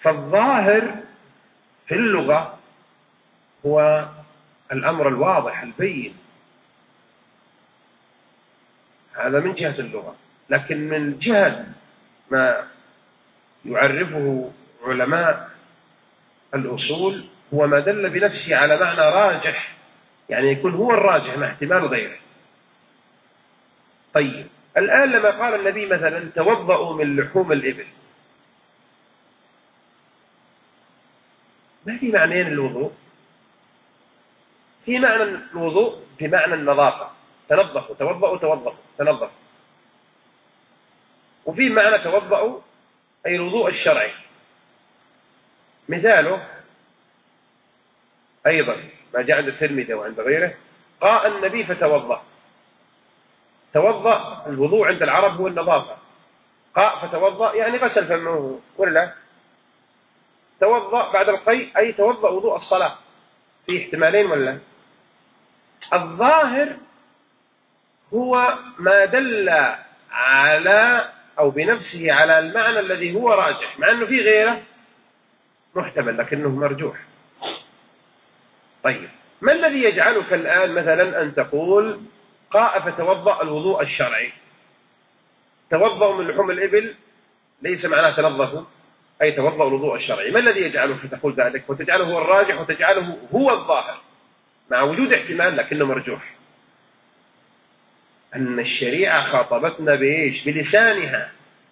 فالظاهر في اللغة هو الأمر الواضح البين، هذا من جهة اللغة. لكن من جهة ما يعرفه علماء الأصول هو ما دل بنفسه على معنى راجح، يعني يكون هو الراجح مع احتمال غيره. طيب الآن لما قال النبي مثلا توضأوا من لحوم الإبل، ما في معنيين الوضوء. في معنى الوضوء بمعنى النظافة، تنظفوا، توضأوا، توضأوا، تنظفوا. وفي معنى توضأوا أي الوضوء الشرعي. مثاله أيضا ما جاء عند الترمذي وعند غيره، قاء النبي فتوضأ. توضأ الوضوء عند العرب هو النظافة، قاء فتوضأ يعني غسل فمه ولا توضأ بعد القيء أي توضأ وضوء الصلاة. في احتمالين ولا؟ الظاهر هو ما دل على أو بنفسه على المعنى الذي هو راجح، مع أنه في غيره محتمل لكنه مرجوح. طيب ما الذي يجعلك الآن مثلا أن تقول قاء فتوضأ الوضوء الشرعي؟ توضأ من لحوم الإبل ليس معناه تنظفوا أي توضأ الوضوء الشرعي. ما الذي يجعلك تقول ذلك وتجعله هو الراجح وتجعله هو الظاهر مع وجود احتمال لكنه مرجوح؟ أن الشريعة خاطبتنا بإيش؟ بلسانها،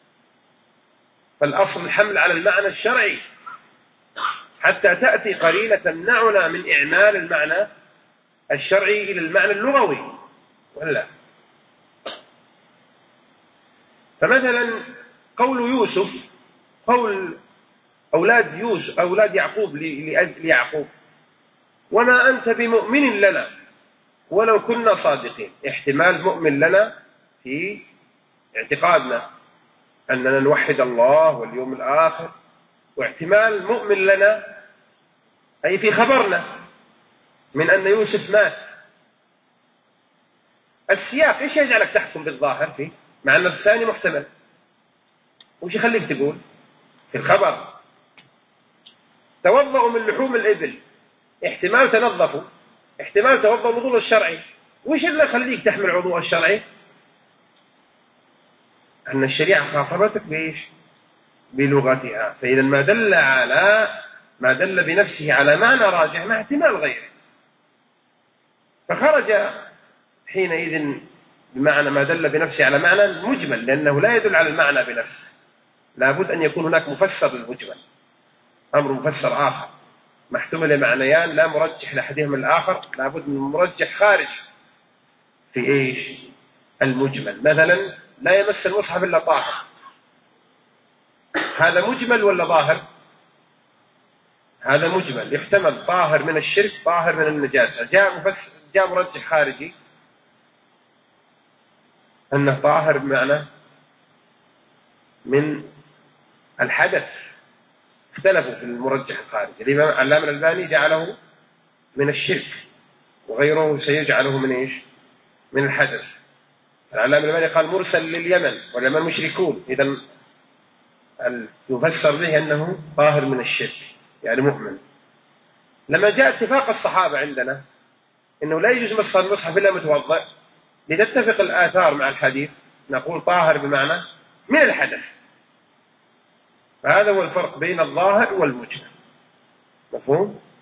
فالأصل الحمل على المعنى الشرعي حتى تأتي قرينة تمنعنا من إعمال المعنى الشرعي إلى المعنى اللغوي ولا. فمثلا قول يوسف، قول أولاد يعقوب ليعقوب وما أنت بمؤمن لنا ولو كنا صادقين. احتمال مؤمن لنا في اعتقادنا أننا نوحد الله واليوم الآخر، واحتمال مؤمن لنا أي في خبرنا من أن يوسف مات. السياق إيش يجعلك تحكم بالظاهر فيه مع أن الثاني محتمل؟ وش يخليك تقول في الخبر توضأوا من لحوم الإبل، احتمال تنظفوا، احتمال توضأوا الوضوء الشرعي. وش اللي يخليك تحمل الوضوء الشرعي؟ أن الشريعة خاطبتك بإيش؟ بلغتها. فإذا ما دل بنفسه على معنى راجح مع احتمال غيره، فخرج حينئذ بمعنى ما دل بنفسه على معنى مجمل، لأنه لا يدل على المعنى بنفسه، لابد أن يكون هناك مفسر للمجمل، أمر مفسر آخر محتمل معنيان لا مرجح لأحدهما الآخر، لابد من مرجح خارج في إيش؟ المجمل. مثلا لا يمس المصحف إلا طاهر، هذا مجمل ولا ظاهر؟ هذا مجمل، يحتمل طاهر من الشرك طاهر من النجاسة. جاء مرجح خارجي أنه طاهر بمعنى من الحدث. اختلفوا في المرجح الخارجي. الإمام علامة الألباني جعله من الشرك وغيره سيجعله من إيش؟ من الحدث. العلامة الألباني قال مرسل لليمن واليمن مشركون، إذا يفسر به أنه طاهر من الشرك يعني مؤمن. لما جاء اتفاق الصحابة عندنا أنه لا يجوز مس المصحف إلا متوضئ، لتتفق الآثار مع الحديث نقول طاهر بمعنى من الحدث. فهذا هو الفرق بين الظاهر والمجمل. مفهوم؟